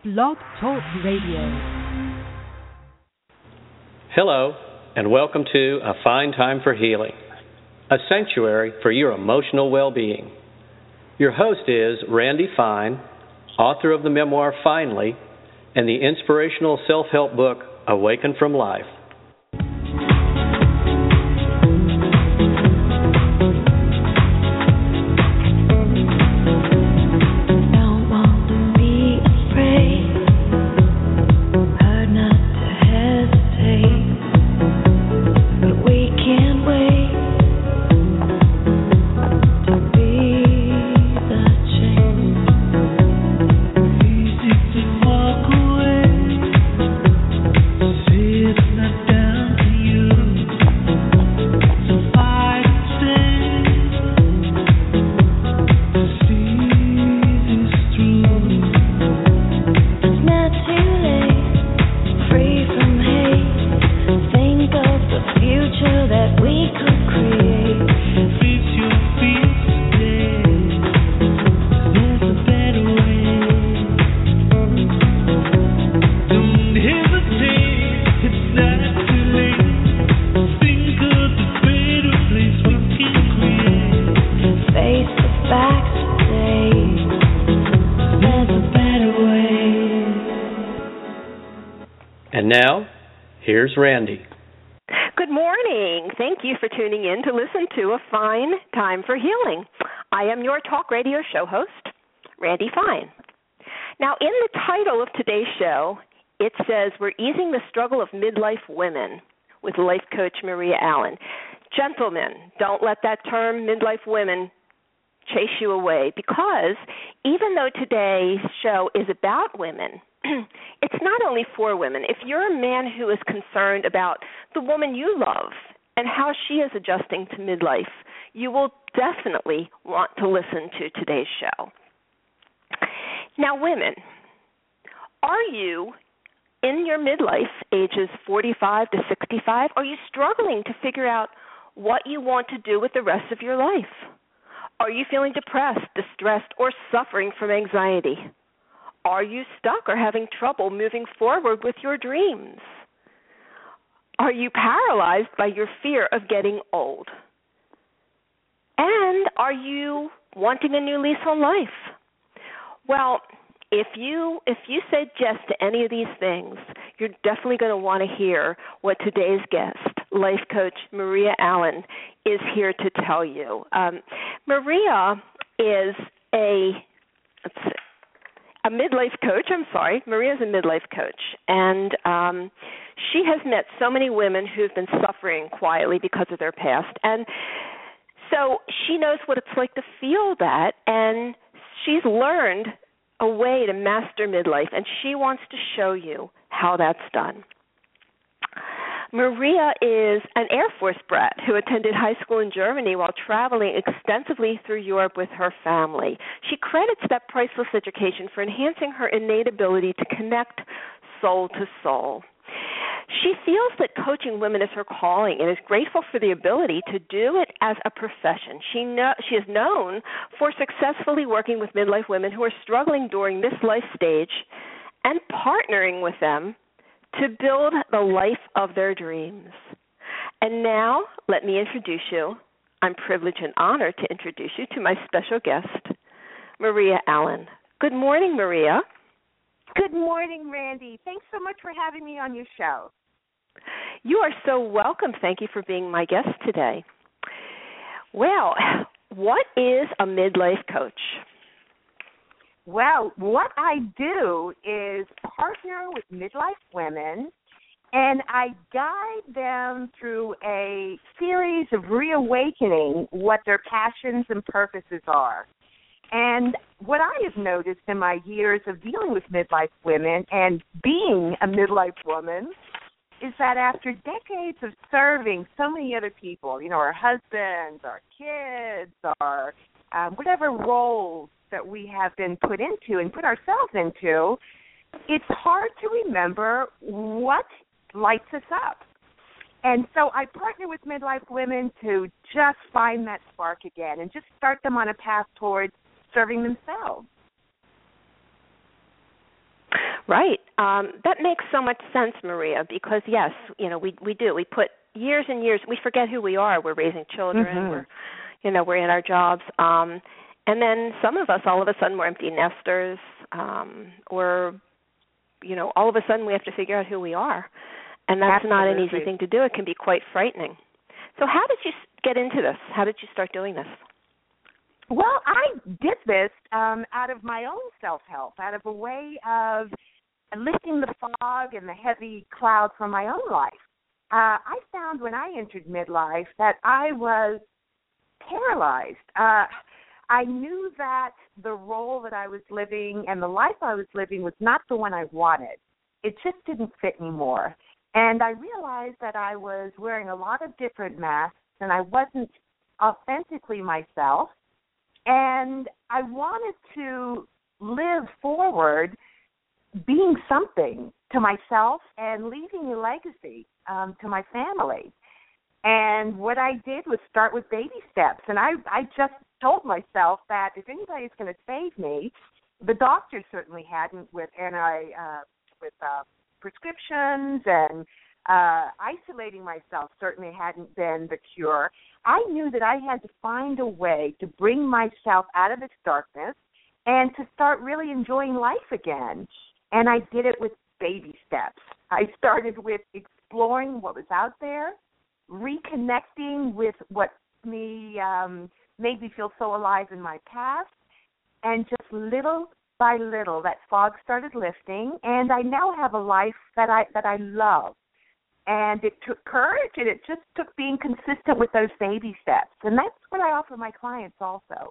Blog Talk Radio. Hello, and welcome to A Fine Time for Healing, a sanctuary for your emotional well-being. Your host is Randy Fine, author of the memoir Finally, and the inspirational self-help book Awaken from Life. And now, here's Randy. Good morning. Thank you for tuning in to listen to A Fine Time for Healing. I am your talk radio show host, Randy Fine. Now, in the title of today's show, it says, "We're easing the struggle of midlife women" with life coach Maria Allen. Gentlemen, don't let that term midlife women chase you away, because even though today's show is about women, it's not only for women. If you're a man who is concerned about the woman you love and how she is adjusting to midlife, you will definitely want to listen to today's show. Now, women, are you in your midlife, ages 45 to 65? Are you struggling to figure out what you want to do with the rest of your life? Are you feeling depressed, distressed, or suffering from anxiety? Are you stuck or having trouble moving forward with your dreams? Are you paralyzed by your fear of getting old? And are you wanting a new lease on life? Well, if you said yes to any of these things, you're definitely going to want to hear what today's guest, life coach Maria Allen, is here to tell you. Maria is a midlife coach. Maria's a midlife coach, and she has met so many women who've been suffering quietly because of their past, and so she knows what it's like to feel that, and she's learned a way to master midlife, and she wants to show you how that's done. Maria is an Air Force brat who attended high school in Germany while traveling extensively through Europe with her family. She credits that priceless education for enhancing her innate ability to connect soul to soul. She feels that coaching women is her calling and is grateful for the ability to do it as a profession. She is known for successfully working with midlife women who are struggling during this life stage and partnering with them to build the life of their dreams. And now, let me introduce you. I'm privileged and honored to introduce you to my special guest, Maria Allen. Good morning, Maria. Good morning, Randy. Thanks so much for having me on your show. You are so welcome. Thank you for being my guest today. Well, what is a midlife coach? Well, what I do is partner with midlife women, and I guide them through a series of reawakening what their passions and purposes are. And what I have noticed in my years of dealing with midlife women and being a midlife woman is that after decades of serving so many other people, our husbands, our kids, our whatever roles that we have been put into and put ourselves into, it's hard to remember what lights us up. And so I partner with midlife women to just find that spark again and just start them on a path towards serving themselves. Right. That makes so much sense, Maria, because yes, we do. We put years and years. We forget who we are. We're raising children. We're in our jobs. And then some of us, all of a sudden, we're empty nesters, or all of a sudden we have to figure out who we are, and that's not an easy thing to do. It can be quite frightening. So how did you get into this? How did you start doing this? Well, I did this out of my own self-help, out of a way of lifting the fog and the heavy cloud from my own life. I found when I entered midlife that I was paralyzed. I knew that the role that I was living and the life I was living was not the one I wanted. It just didn't fit anymore. And I realized that I was wearing a lot of different masks and I wasn't authentically myself. And I wanted to live forward being something to myself and leaving a legacy to my family. And what I did was start with baby steps. And I just told myself that if anybody's going to save me, the doctors certainly hadn't with prescriptions, and isolating myself certainly hadn't been the cure. I knew that I had to find a way to bring myself out of this darkness and to start really enjoying life again. And I did it with baby steps. I started with exploring what was out there, reconnecting with what made me feel so alive in my past, and just little by little that fog started lifting, and I now have a life that I love. And it took courage, and it just took being consistent with those baby steps, and that's what I offer my clients also.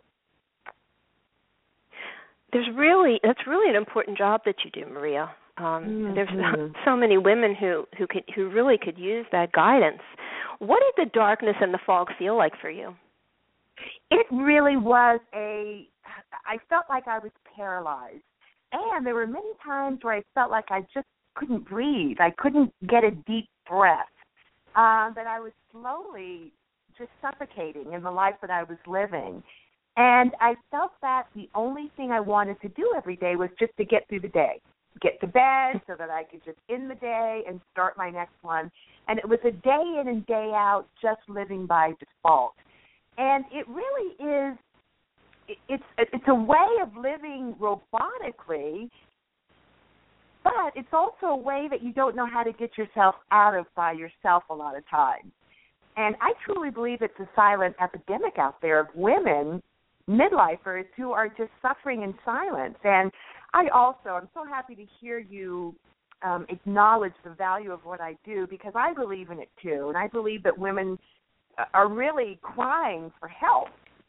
That's really an important job that you do, Maria. There's so many women who really could use that guidance. What did the darkness and the fog feel like for you? It really was I felt like I was paralyzed. And there were many times where I felt like I just couldn't breathe. I couldn't get a deep breath. That I was slowly just suffocating in the life that I was living. And I felt that the only thing I wanted to do every day was just to get through the day, get to bed so that I could just end the day and start my next one. And it was a day in and day out just living by default. And it really is, it's a way of living robotically, but it's also a way that you don't know how to get yourself out of by yourself a lot of times. And I truly believe it's a silent epidemic out there of women, midlifers, who are just suffering in silence. And I'm so happy to hear you acknowledge the value of what I do, because I believe in it too. And I believe that women are really crying for help.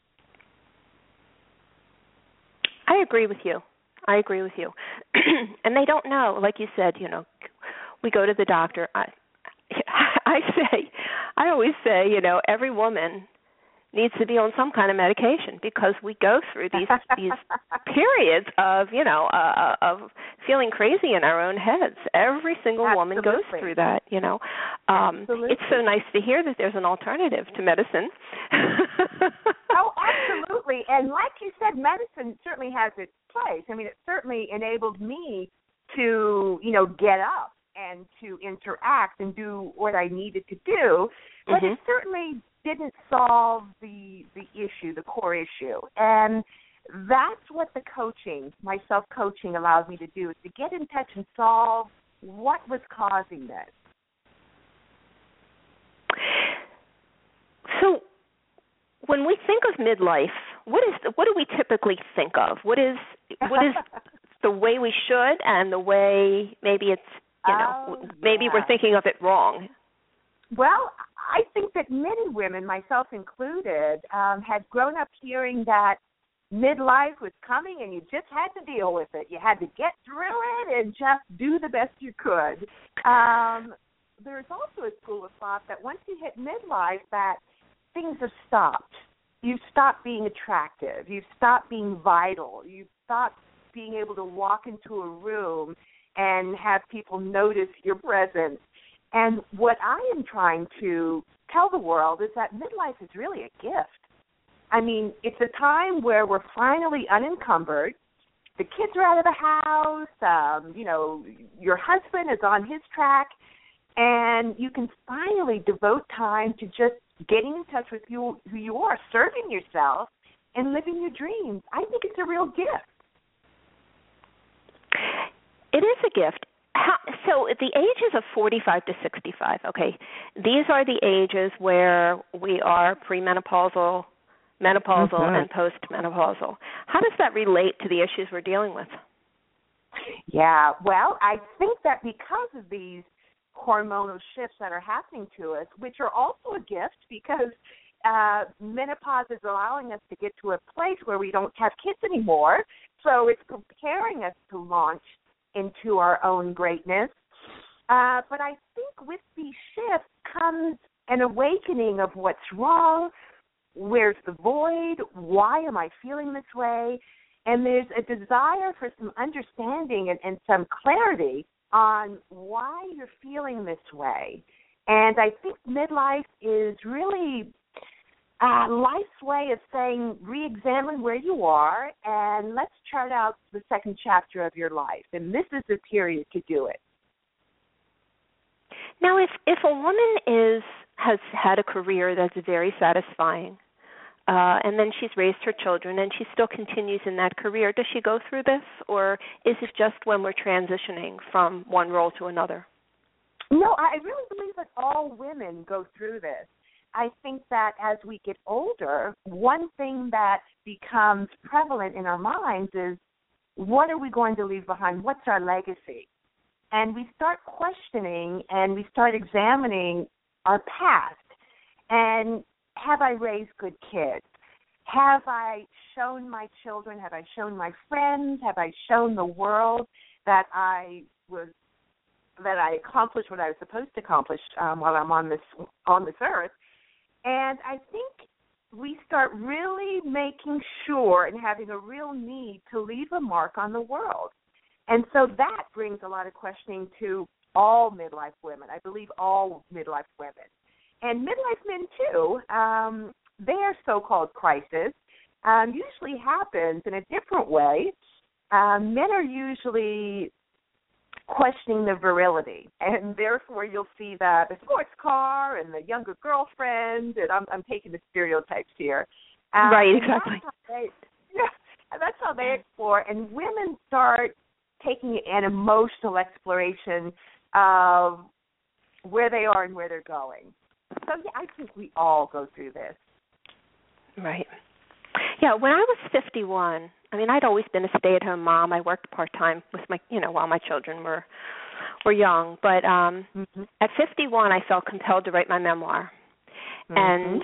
I agree with you. And they don't know. Like you said, we go to the doctor. I always say, every woman needs to be on some kind of medication, because we go through these periods of feeling crazy in our own heads. Every single woman goes through that. It's so nice to hear that there's an alternative to medicine. Oh, absolutely. And like you said, medicine certainly has its place. I mean, it certainly enabled me to, get up and to interact and do what I needed to do, but it certainly didn't solve the issue, the core issue. And that's what the coaching, my self-coaching, allows me to do, is to get in touch and solve what was causing this. So when we think of midlife, what do we typically think of? What is the way we should, and the way maybe it's, maybe we're thinking of it wrong? Well, I think that many women, myself included, had grown up hearing that midlife was coming and you just had to deal with it. You had to get through it and just do the best you could. There's also a school of thought that once you hit midlife, that things have stopped. You've stopped being attractive. You've stopped being vital. You've stopped being able to walk into a room and have people notice your presence. And what I am trying to tell the world is that midlife is really a gift. I mean, it's a time where we're finally unencumbered. the kids are out of the house, your husband is on his track, and you can finally devote time to just getting in touch with who you are, serving yourself, and living your dreams. I think it's a real gift. It is a gift. So the ages of 45 to 65, okay, these are the ages where we are premenopausal, menopausal, and postmenopausal. How does that relate to the issues we're dealing with? Yeah, well, I think that because of these hormonal shifts that are happening to us, which are also a gift because menopause is allowing us to get to a place where we don't have kids anymore, so it's preparing us to launch into our own greatness. But I think with these shifts comes an awakening of what's wrong, where's the void, why am I feeling this way, and there's a desire for some understanding and some clarity on why you're feeling this way. And I think midlife is really life's way of saying, re-examine where you are and let's chart out the second chapter of your life. And this is the period to do it. Now, if a woman has had a career that's very satisfying, and then she's raised her children and she still continues in that career, does she go through this, or is it just when we're transitioning from one role to another? No, I really believe that all women go through this. I think that as we get older, one thing that becomes prevalent in our minds is, what are we going to leave behind? What's our legacy? And we start questioning and we start examining our past. And have I raised good kids? Have I shown my children, have I shown my friends, have I shown the world that I accomplished what I was supposed to accomplish while I'm on this earth? And I think we start really making sure and having a real need to leave a mark on the world. And so that brings a lot of questioning to all midlife women. I believe all midlife women. And midlife men, too, their so-called crisis usually happens in a different way. Men are usually questioning the virility, and therefore you'll see the sports car and the younger girlfriend, and I'm taking the stereotypes here. Right, exactly. That's how they explore, and women start taking an emotional exploration of where they are and where they're going. So, yeah, I think we all go through this. Right. Yeah, when I was 51, I mean, I'd always been a stay-at-home mom. I worked part-time with while my children were young. But at 51, I felt compelled to write my memoir. And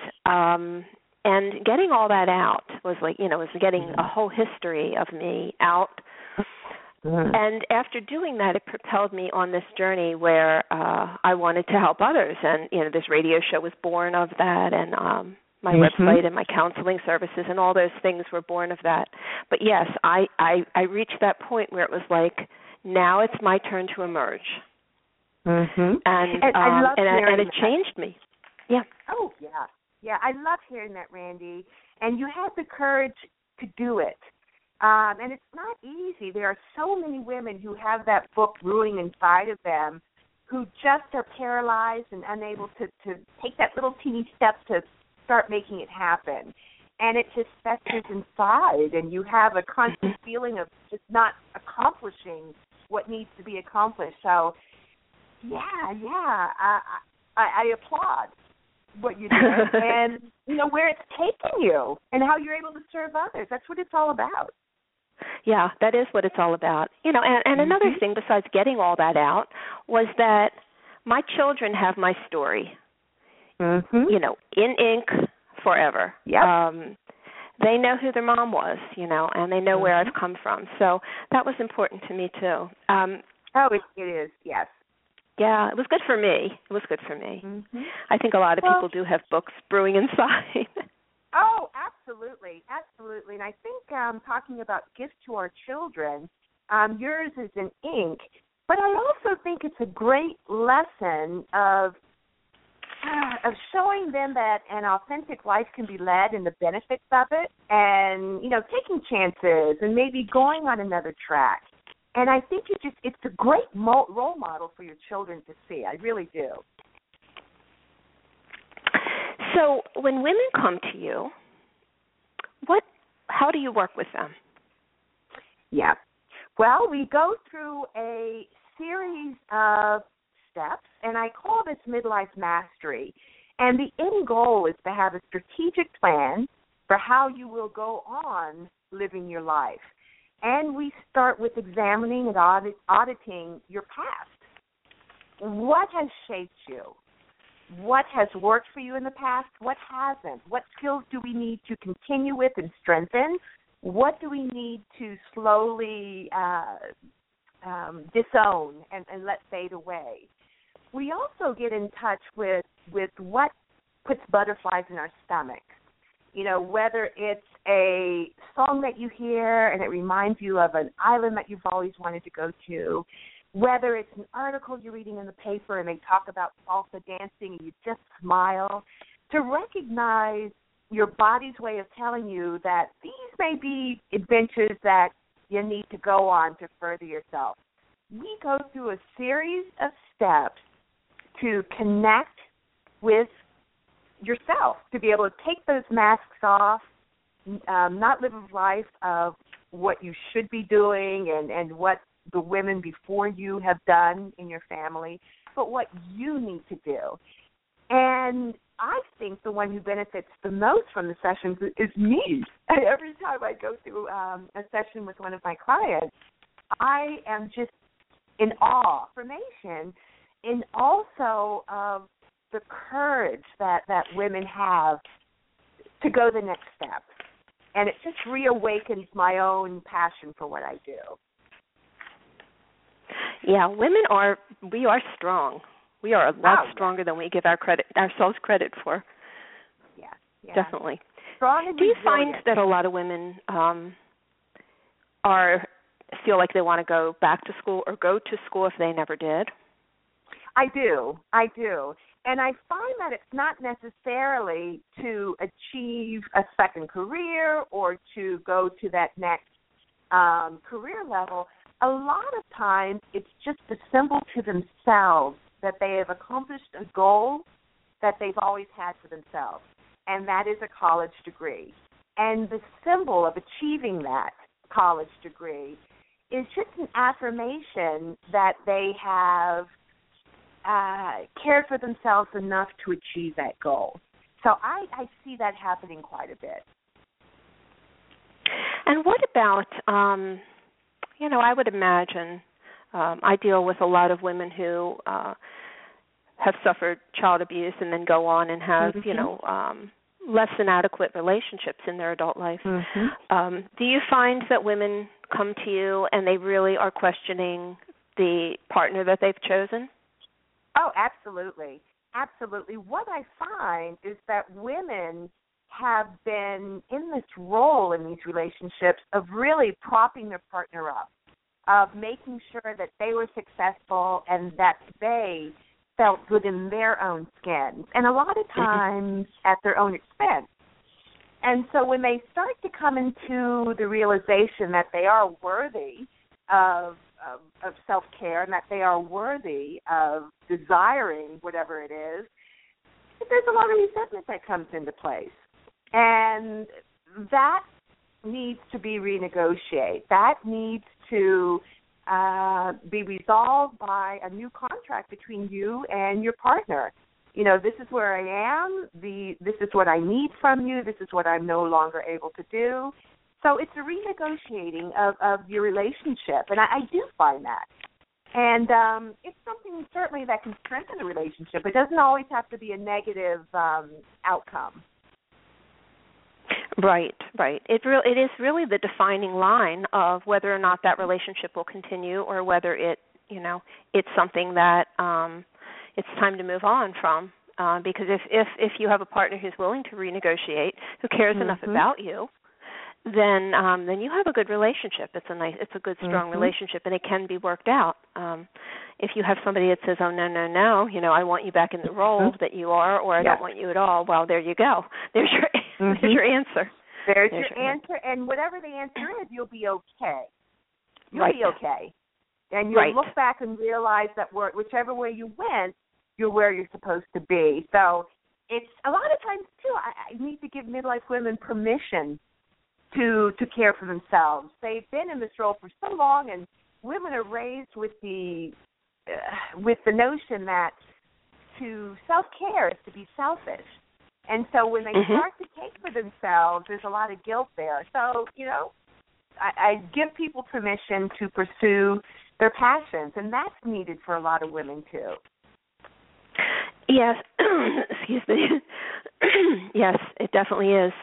getting all that out was was getting a whole history of me out. And after doing that, it propelled me on this journey where I wanted to help others. And, this radio show was born of that, and my website and my counseling services and all those things were born of that. But, yes, I reached that point where it was like, now it's my turn to emerge. And it changed me. Yeah. Oh, yeah. Yeah, I love hearing that, Randy. And you had the courage to do it. And it's not easy. There are so many women who have that book brewing inside of them who just are paralyzed and unable to take that little teeny step to start making it happen. And it just festers inside, and you have a constant feeling of just not accomplishing what needs to be accomplished. So, I applaud what you do and, where it's taking you and how you're able to serve others. That's what it's all about. Yeah, that is what it's all about. And another thing besides getting all that out was that my children have my story, in ink forever. Yep. They know who their mom was, and they know where I've come from. So that was important to me, too. It is, yes. Yeah, it was good for me. I think a lot of people do have books brewing inside. Oh, absolutely. And I think talking about gifts to our children, yours is in ink, but I also think it's a great lesson of of showing them that an authentic life can be led and the benefits of it, and taking chances and maybe going on another track. And I think it's a great role model for your children to see. I really do. So when women come to you, how do you work with them? Yeah. Well, we go through a series of steps, and I call this midlife mastery. And the end goal is to have a strategic plan for how you will go on living your life. And we start with examining and auditing your past. What has shaped you? What has worked for you in the past? What hasn't? What skills do we need to continue with and strengthen? What do we need to slowly disown and let fade away? We also get in touch with what puts butterflies in our stomach. Whether it's a song that you hear and it reminds you of an island that you've always wanted to go to, whether it's an article you're reading in the paper and they talk about salsa dancing and you just smile, to recognize your body's way of telling you that these may be adventures that you need to go on to further yourself. We go through a series of steps to connect with yourself, to be able to take those masks off, not live a life of what you should be doing and what the women before you have done in your family, but what you need to do. And I think the one who benefits the most from the sessions is me. Every time I go through a session with one of my clients, I am just in awe, formation, and also of the courage that women have to go the next step. And it just reawakens my own passion for what I do. Yeah, we are strong. We are a lot stronger than we give ourselves credit for. Yeah. Definitely. Strong and do you resilient. find that a lot of women feel like they want to go back to school or go to school if they never did? I do. And I find that it's not necessarily to achieve a second career or to go to that next career level. A lot of times it's just a symbol to themselves that they have accomplished a goal that they've always had for themselves, and that is a college degree. And the symbol of achieving that college degree is just an affirmation that they have cared for themselves enough to achieve that goal. So I see that happening quite a bit. And what about, I would imagine I deal with a lot of women who have suffered child abuse and then go on and have, less than adequate relationships in their adult life. Mm-hmm. Do you find that women come to you and they really are questioning the partner that they've chosen? Oh, absolutely. Absolutely. What I find is that women have been in this role in these relationships of really propping their partner up, of making sure that they were successful and that they felt good in their own skin, and a lot of times at their own expense. And so when they start to come into the realization that they are worthy of self-care and that they are worthy of desiring whatever it is, there's a lot of resentment that comes into place. And that needs to be renegotiated. That needs to be resolved by a new contract between you and your partner. This is where I am. This is what I need from you. This is what I'm no longer able to do. So it's a renegotiating of your relationship, and I do find that. And it's something certainly that can strengthen the relationship. It doesn't always have to be a negative outcome. Right. It is really the defining line of whether or not that relationship will continue, or whether it's something that it's time to move on from. Because if you have a partner who's willing to renegotiate, who cares enough about you, then you have a good relationship. It's a good, strong relationship, and it can be worked out. if you have somebody that says, oh, no, no, no, I want you back in the role that you are, or I don't want you at all, well, there you go. There's your answer. There's your answer, and whatever the answer is, you'll be okay. You'll be okay. And you'll look back and realize that whichever way you went, you're where you're supposed to be. So it's a lot of times, too, I need to give midlife women permission to care for themselves. They've been in this role for so long, and women are raised with the notion that to self-care is to be selfish. And so when they start to take for themselves, there's a lot of guilt there. So, I give people permission to pursue their passions, and that's needed for a lot of women, too. Yes. Excuse me. Yes, it definitely is.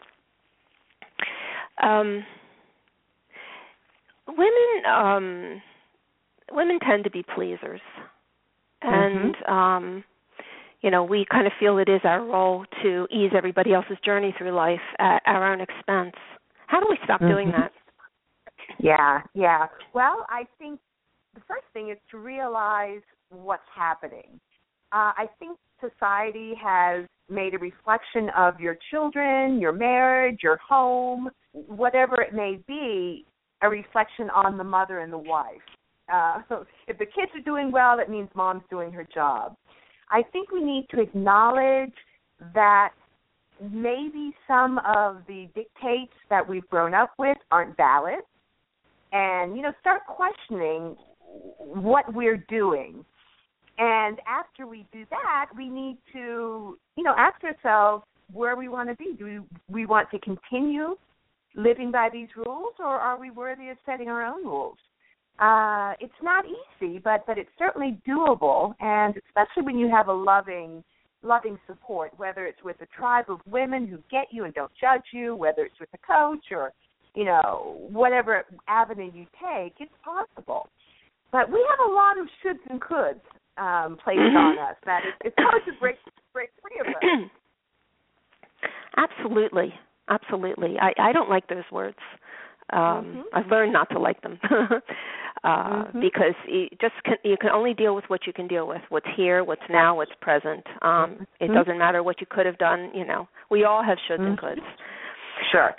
Women tend to be pleasers, and we kind of feel it is our role to ease everybody else's journey through life at our own expense. How do we stop doing that? Yeah. Well, I think the first thing is to realize what's happening. I think society has made a reflection of your children, your marriage, your home, whatever it may be, a reflection on the mother and the wife. So if the kids are doing well, that means mom's doing her job. I think we need to acknowledge that maybe some of the dictates that we've grown up with aren't valid, and, start questioning what we're doing. And after we do that, we need to, ask ourselves where we want to be. Do we want to continue living by these rules, or are we worthy of setting our own rules? It's not easy, but it's certainly doable, and especially when you have a loving support, whether it's with a tribe of women who get you and don't judge you, whether it's with a coach or, whatever avenue you take, it's possible. But we have a lot of shoulds and coulds placed on us that it's hard to break free of them. Absolutely. I don't like those words. I've learned not to like them because you can only deal with what you can deal with, what's here, what's now, what's present. It doesn't matter what you could have done. We all have shoulds and coulds. Sure.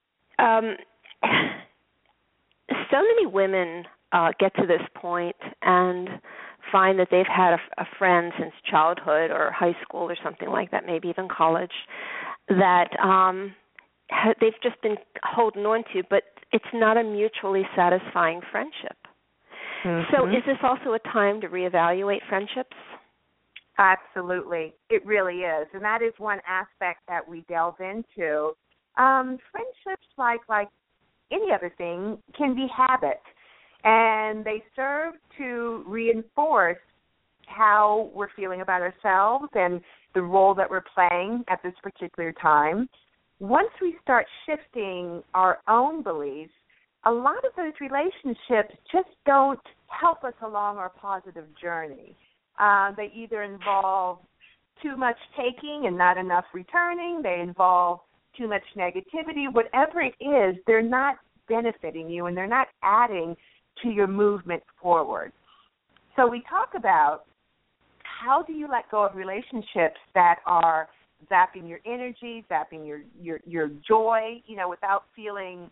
So many women get to this point and find that they've had a friend since childhood or high school or something like that, maybe even college, that they've just been holding on to, but it's not a mutually satisfying friendship. So is this also a time to reevaluate friendships? Absolutely. It really is. And that is one aspect that we delve into. Friendships, like any other thing, can be habit. And they serve to reinforce how we're feeling about ourselves and the role that we're playing at this particular time. Once we start shifting our own beliefs, a lot of those relationships just don't help us along our positive journey. They either involve too much taking and not enough returning. They involve too much negativity. Whatever it is, they're not benefiting you and they're not adding to your movement forward. So we talk about how do you let go of relationships that are zapping your energy, zapping your joy, without feeling,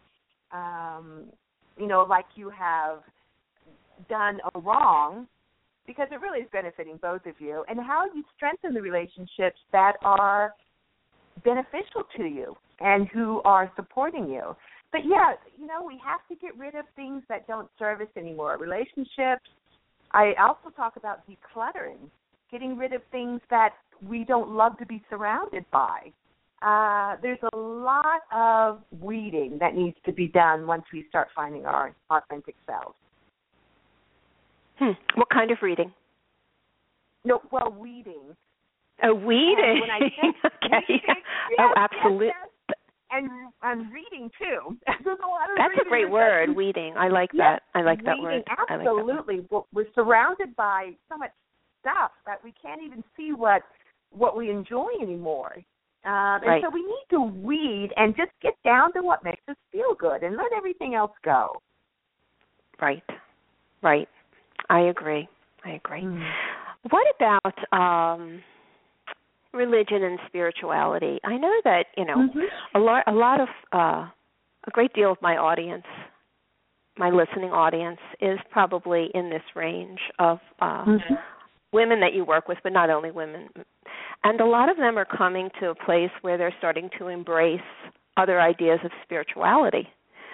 like you have done a wrong, because it really is benefiting both of you, and how you strengthen the relationships that are beneficial to you and who are supporting you. But, yeah, we have to get rid of things that don't serve us anymore. Relationships, I also talk about decluttering, getting rid of things that we don't love to be surrounded by. There's a lot of weeding that needs to be done once we start finding our authentic selves. What kind of reading? No, well, weeding. Oh, weeding. When I think okay. Weeding, yes, absolutely. Yes. And reading, too. That's a great word, weeding. I like that. I like that word. Absolutely. We're surrounded by so much stuff that we can't even see what we enjoy anymore. And so we need to weed and just get down to what makes us feel good and let everything else go. Right. I agree. I agree. What about religion and spirituality? I know that, a great deal of my audience, my listening audience, is probably in this range of women that you work with, but not only women. And a lot of them are coming to a place where they're starting to embrace other ideas of spirituality.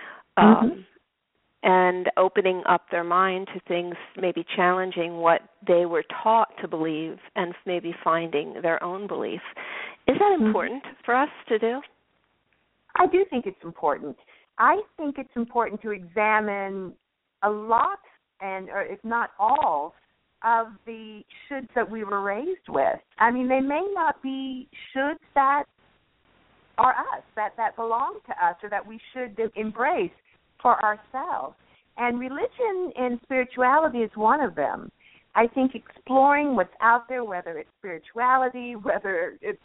And opening up their mind to things, maybe challenging what they were taught to believe and maybe finding their own belief. Is that important for us to do? I do think it's important. I think it's important to examine a lot, or if not all, of the shoulds that we were raised with. I mean, they may not be shoulds that are us, that belong to us, or that we should embrace for ourselves. And religion and spirituality is one of them. I think exploring what's out there, whether it's spirituality, whether it's,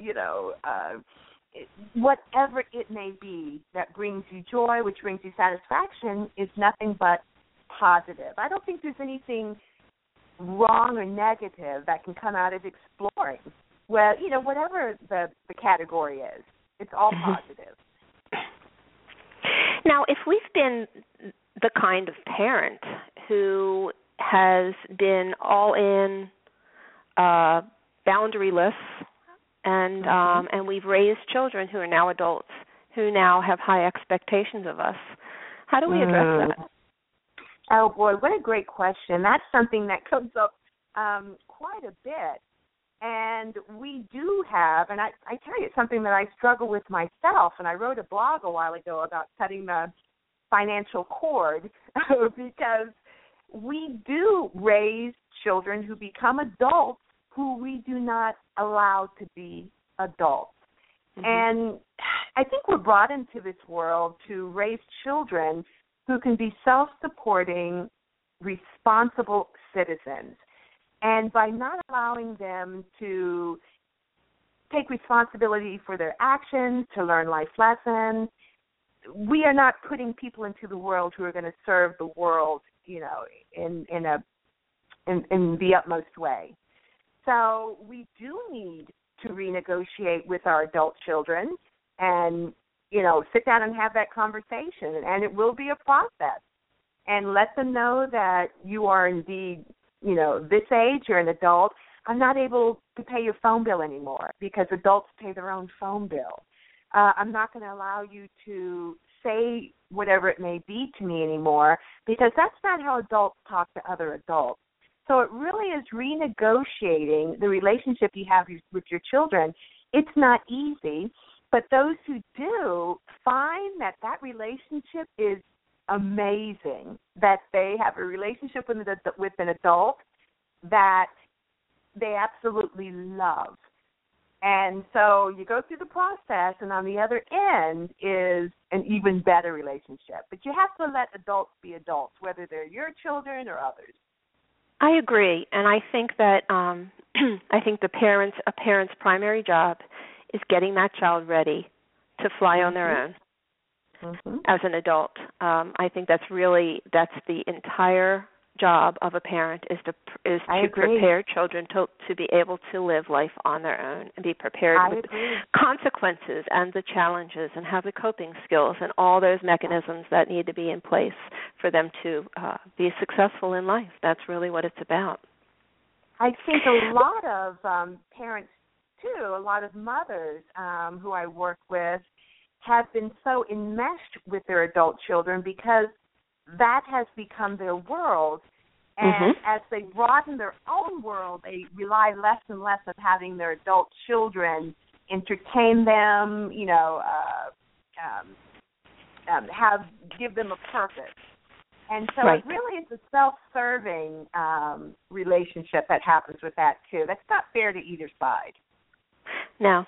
whatever it may be that brings you joy, which brings you satisfaction, is nothing but positive. I don't think there's anything wrong or negative that can come out of exploring. Well, whatever the category is, it's all positive. Now, if we've been the kind of parent who has been all in, boundaryless, and we've raised children who are now adults, who now have high expectations of us, how do we address that? Oh, boy, what a great question. That's something that comes up quite a bit. And we do have, and I tell you, it's something that I struggle with myself, and I wrote a blog a while ago about cutting the financial cord because we do raise children who become adults who we do not allow to be adults. And I think we're brought into this world to raise children who can be self-supporting, responsible citizens. And by not allowing them to take responsibility for their actions, to learn life lessons, we are not putting people into the world who are going to serve the world, in the utmost way. So we do need to renegotiate with our adult children and, sit down and have that conversation. And it will be a process. And let them know that you are indeed, this age, you're an adult. I'm not able to pay your phone bill anymore because adults pay their own phone bill. I'm not going to allow you to say whatever it may be to me anymore because that's not how adults talk to other adults. So it really is renegotiating the relationship you have with your children. It's not easy, but those who do find that relationship is amazing, that they have a relationship with an adult that they absolutely love. And so you go through the process, and on the other end is an even better relationship. But you have to let adults be adults, whether they're your children or others. I agree, and I think that I think a parent's primary job is getting that child ready to fly on their own as an adult. I think that's the entire job of a parent is to prepare children to be able to live life on their own and be prepared with consequences and the challenges and have the coping skills and all those mechanisms that need to be in place for them to be successful in life. That's really what it's about. I think a lot of parents, too, a lot of mothers who I work with have been so enmeshed with their adult children because that has become their world. And as they broaden their own world, they rely less and less on having their adult children entertain them, give them a purpose. And so it really is a self-serving relationship that happens with that, too. That's not fair to either side. No,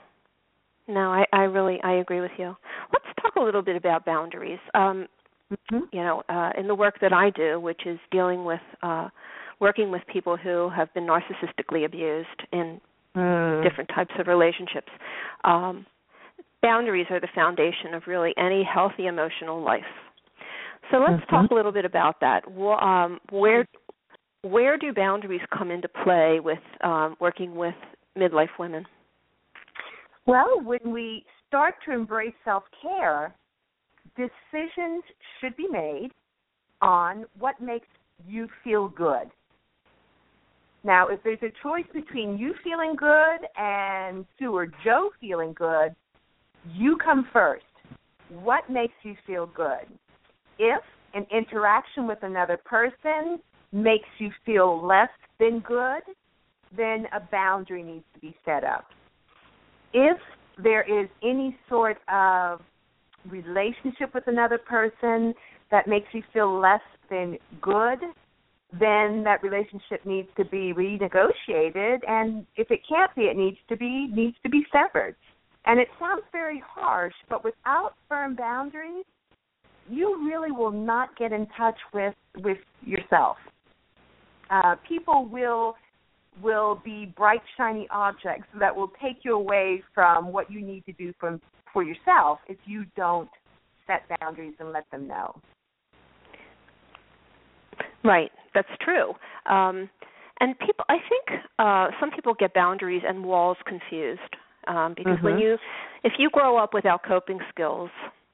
I agree with you. Let's talk a little bit about boundaries. In the work that I do, which is dealing with working with people who have been narcissistically abused in different types of relationships, boundaries are the foundation of really any healthy emotional life. So let's talk a little bit about that. Where where do boundaries come into play with working with midlife women? Well, when we start to embrace self-care, decisions should be made on what makes you feel good. Now, if there's a choice between you feeling good and Sue or Joe feeling good, you come first. What makes you feel good? If an interaction with another person makes you feel less than good, then a boundary needs to be set up. If there is any sort of relationship with another person that makes you feel less than good, then that relationship needs to be renegotiated, and if it can't be, it needs to be severed. And it sounds very harsh, but without firm boundaries, you really will not get in touch with yourself. People will be bright, shiny objects that will take you away from what you need to do for yourself if you don't set boundaries and let them know. Right, that's true. And people, I think some people get boundaries and walls confused because if you grow up without coping skills,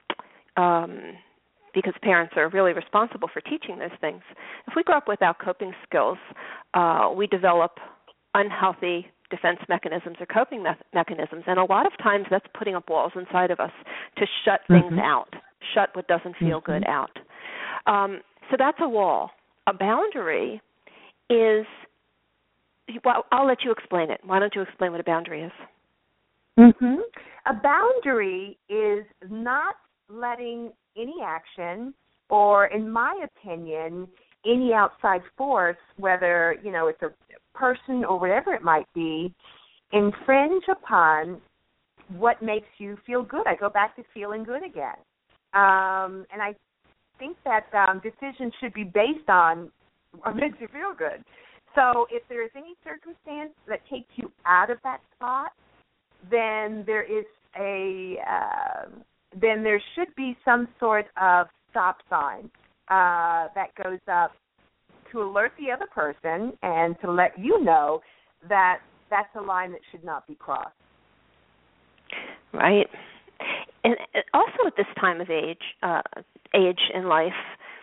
because parents are really responsible for teaching those things, if we grow up without coping skills, we develop unhealthy defense mechanisms or coping mechanisms, and a lot of times that's putting up walls inside of us to shut things out, shut what doesn't feel good out. So that's a wall. A boundary is, well, I'll let you explain it. Why don't you explain what a boundary is? A boundary is not letting any action or, in my opinion, any outside force, whether, it's a person or whatever it might be, infringe upon what makes you feel good. I go back to feeling good again. And I think that decisions should be based on what makes you feel good. So if there is any circumstance that takes you out of that spot, then there should be some sort of stop sign that goes up to alert the other person and to let you know that that's a line that should not be crossed. Right. And also at this time of age in life,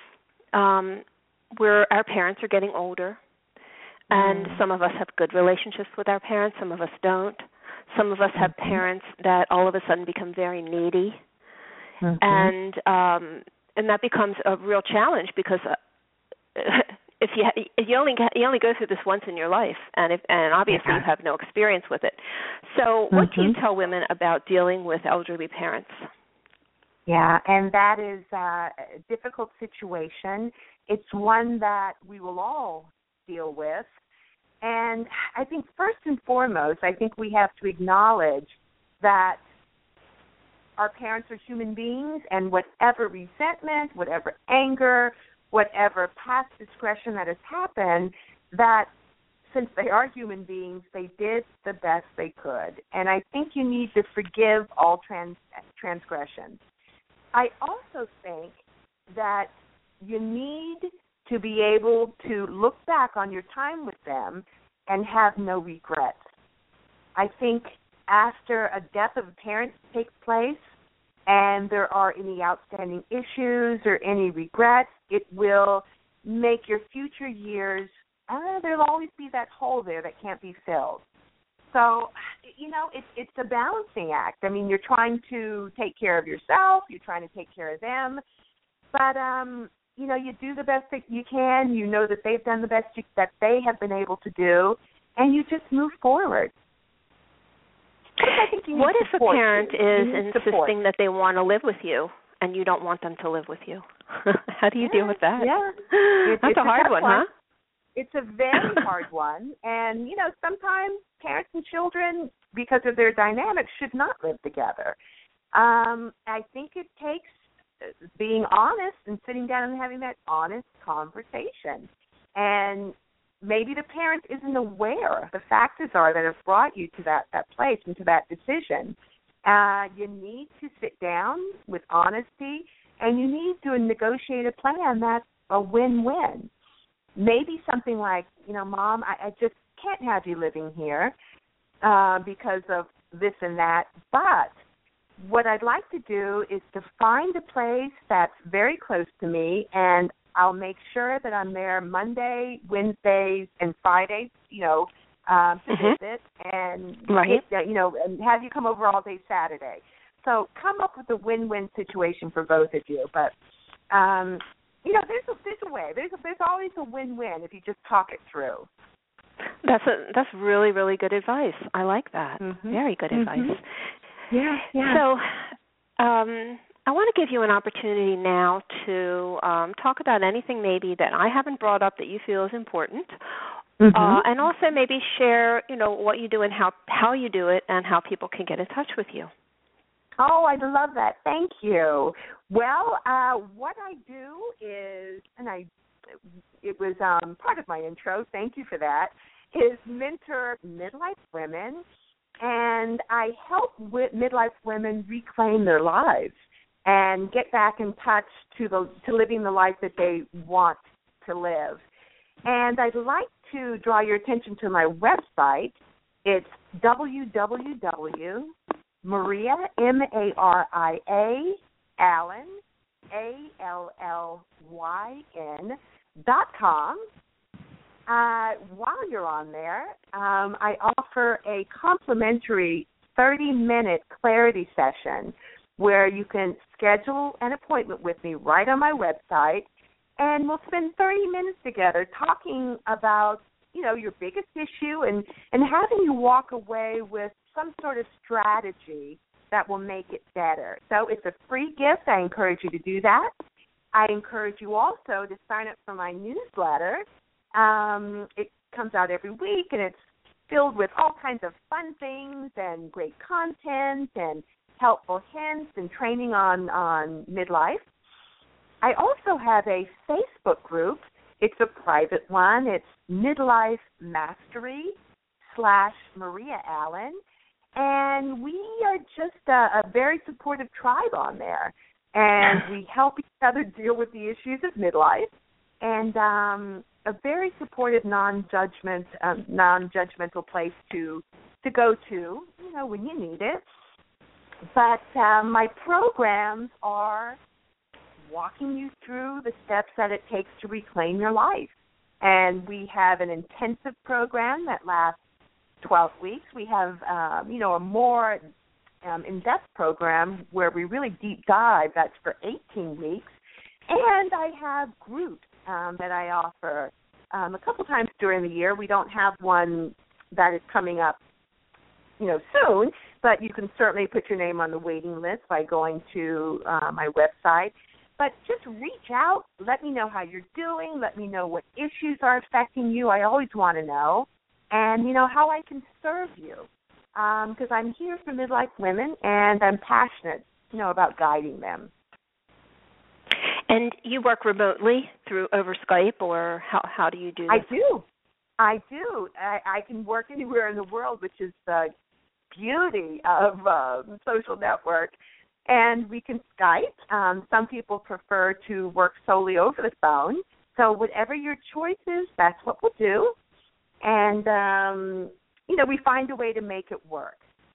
where our parents are getting older, and some of us have good relationships with our parents, some of us don't. Some of us have parents that all of a sudden become very needy, and that becomes a real challenge because if you only go through this once in your life, and obviously you have no experience with it. So, what do you tell women about dealing with elderly parents? Yeah, and that is a difficult situation. It's one that we will all deal with. And I think first and foremost, I think we have to acknowledge that our parents are human beings, and whatever resentment, whatever anger, whatever past discretion that has happened, that since they are human beings, they did the best they could. And I think you need to forgive all transgressions. I also think that you need to be able to look back on your time with them and have no regrets. I think after a death of a parent takes place and there are any outstanding issues or any regrets, it will make your future years, there'll always be that hole there that can't be filled. So, it's a balancing act. I mean, you're trying to take care of yourself, you're trying to take care of them, but you do the best that you can. You know that they've done the best that they have been able to do, and you just move forward. What if a parent is insisting that they want to live with you and you don't want them to live with you? How do you deal with that? Yeah. That's a hard one, huh? It's a very hard one. And, sometimes parents and children, because of their dynamics, should not live together. I think it takes being honest and sitting down and having that honest conversation. And maybe the parent isn't aware of the factors that have brought you to that place and to that decision. You need to sit down with honesty, and you need to negotiate a plan that's a win-win. maybe something like, Mom, I just can't have you living here because of this and that, but what I'd like to do is to find a place that's very close to me, and I'll make sure that I'm there Monday, Wednesdays, and Fridays, to visit, and and have you come over all day Saturday. So come up with a win-win situation for both of you. But there's a way. There's always a win-win if you just talk it through. That's really, really good advice. I like that. Very good advice. Yeah. So I want to give you an opportunity now to talk about anything maybe that I haven't brought up that you feel is important, and also maybe share, what you do and how you do it and how people can get in touch with you. Oh, I love that. Thank you. Well, what I do is, it was part of my intro, thank you for that, is mentor midlife women, and I help midlife women reclaim their lives and get back in touch to living the life that they want to live. And I'd like to draw your attention to my website. It's www.Maria, M-A-R-I-A, Allen, ALLYN.com. While you're on there, I offer a complimentary 30-minute clarity session where you can schedule an appointment with me right on my website, and we'll spend 30 minutes together talking about, your biggest issue and having you walk away with some sort of strategy that will make it better. So it's a free gift. I encourage you to do that. I encourage you also to sign up for my newsletter. It comes out every week, and it's filled with all kinds of fun things and great content and helpful hints and training on midlife. I also have a Facebook group. It's a private one. It's Midlife Mastery /Maria Allen. And we are just a very supportive tribe on there. And we help each other deal with the issues of midlife. And a very supportive, non-judgmental place to go to, when you need it. But my programs are walking you through the steps that it takes to reclaim your life. And we have an intensive program that lasts 12 weeks. We have, a more in-depth program where we really deep dive. That's for 18 weeks. And I have groups that I offer a couple times during the year. We don't have one that is coming up, soon, but you can certainly put your name on the waiting list by going to my website. But just reach out. Let me know how you're doing. Let me know what issues are affecting you. I always want to know. And, how I can serve you. Because I'm here for midlife women, and I'm passionate, about guiding them. And you work remotely over Skype, or how do you do this? I do. I can work anywhere in the world, which is the beauty of social network. And we can Skype. Some people prefer to work solely over the phone. So whatever your choice is, that's what we'll do. And, we find a way to make it work.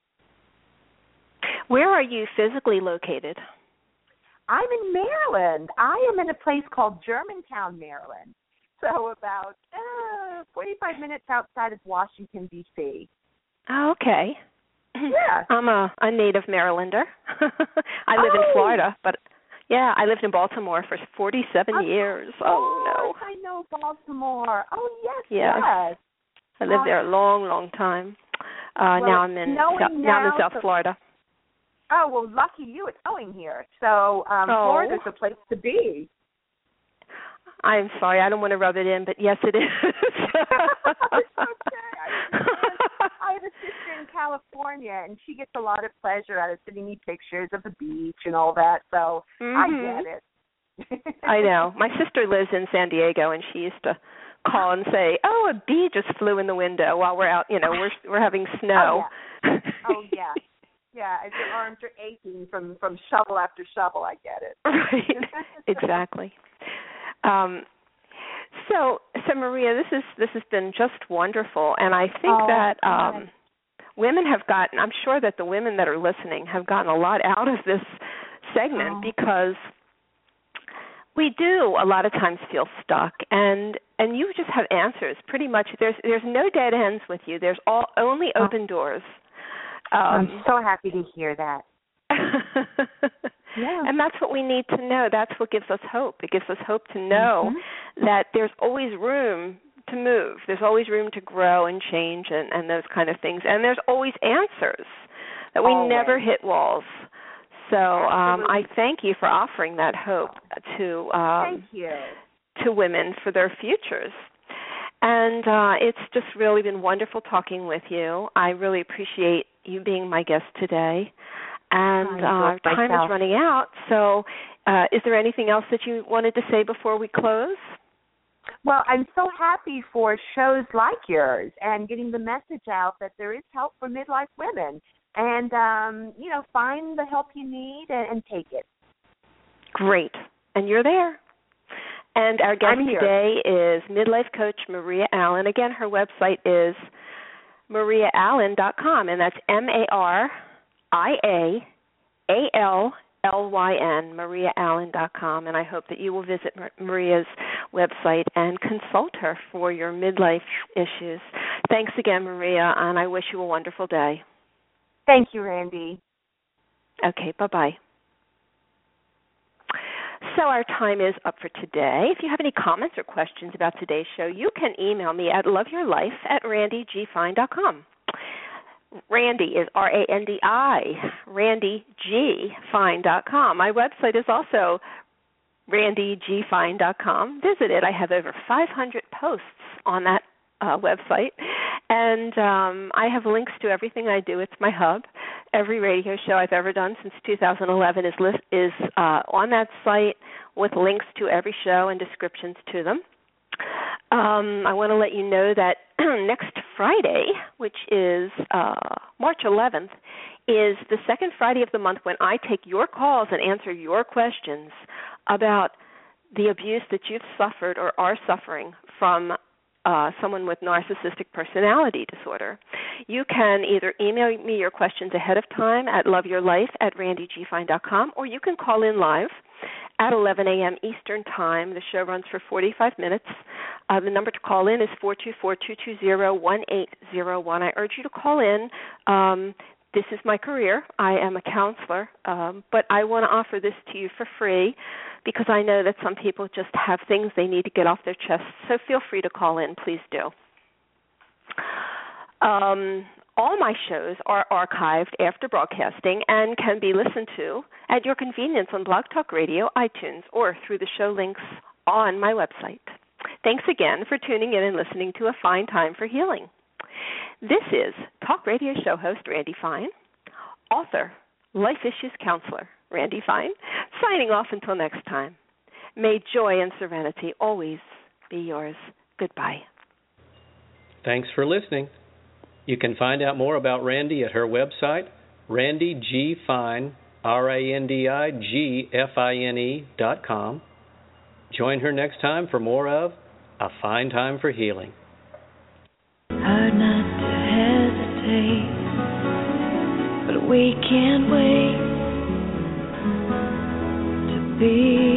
Where are you physically located? I'm in Maryland. I am in a place called Germantown, Maryland. So about 45 minutes outside of Washington, D.C. Oh, okay. Yeah. I'm a native Marylander. I live in Florida, but, I lived in Baltimore for 47 years. Oh, no. I know Baltimore. Oh, yes. I lived there a long, long time. Now I'm in South Florida. Oh, well, lucky you. It's snowing here. So Florida's the place to be. I'm sorry. I don't want to rub it in, but yes, it is. It's okay. I have a sister in California, and she gets a lot of pleasure out of sending me pictures of the beach and all that. So I get it. I know. My sister lives in San Diego, and she used to call and say, "Oh, a bee just flew in the window while we're out. We're having snow." Oh yeah. Yeah, as your arms are aching from shovel after shovel, I get it. Right, exactly. So Maria, this has been just wonderful, and I think that women have gotten. I'm sure that the women that are listening have gotten a lot out of this segment because we do a lot of times feel stuck, and you just have answers. Pretty much, there's no dead ends with you. There's only open doors. I'm so happy to hear that. Yeah. And that's what we need to know. That's what gives us hope. It gives us hope to know that there's always room to move. There's always room to grow and change and those kind of things. And there's always answers, that we never hit walls. So I thank you for offering that hope to women for their futures. And it's just really been wonderful talking with you. I really appreciate you being my guest today. And our time is running out. So is there anything else that you wanted to say before we close? Well, I'm so happy for shows like yours and getting the message out that there is help for midlife women. And, find the help you need and take it. Great. And you're there. And our guest today is midlife coach Maria Allen. Again, her website is mariaallen.com, and that's MariaAllyn, mariaallen.com. And I hope that you will visit Maria's website and consult her for your midlife issues. Thanks again, Maria, and I wish you a wonderful day. Thank you, Randy. Okay, bye-bye. So our time is up for today. If you have any comments or questions about today's show, you can email me at loveyourlife@randygfine.com. Randy is R-A-N-D-I, randygfine.com. My website is also randygfine.com. Visit it. I have over 500 posts on that website, and I have links to everything I do. It's my hub. Every radio show I've ever done since 2011 is on that site with links to every show and descriptions to them. I want to let you know that next Friday, which is March 11th, is the second Friday of the month when I take your calls and answer your questions about the abuse that you've suffered or are suffering from someone with narcissistic personality disorder. You can either email me your questions ahead of time at loveyourlife@randygfine.com, or you can call in live at 11 a.m. Eastern Time. The show runs for 45 minutes. The number to call in is 424-220-1801. I urge you to call in. This is my career. I am a counselor, but I want to offer this to you for free because I know that some people just have things they need to get off their chests. So feel free to call in. Please do. All my shows are archived after broadcasting and can be listened to at your convenience on Blog Talk Radio, iTunes, or through the show links on my website. Thanks again for tuning in and listening to A Fine Time for Healing. This is talk radio show host Randy Fine, author, life issues counselor Randy Fine, signing off until next time. May joy and serenity always be yours. Goodbye. Thanks for listening. You can find out more about Randy at her website, randygfine, randygfine.com. Join her next time for more of A Fine Time for Healing. Hard not to hesitate, but we can't wait to be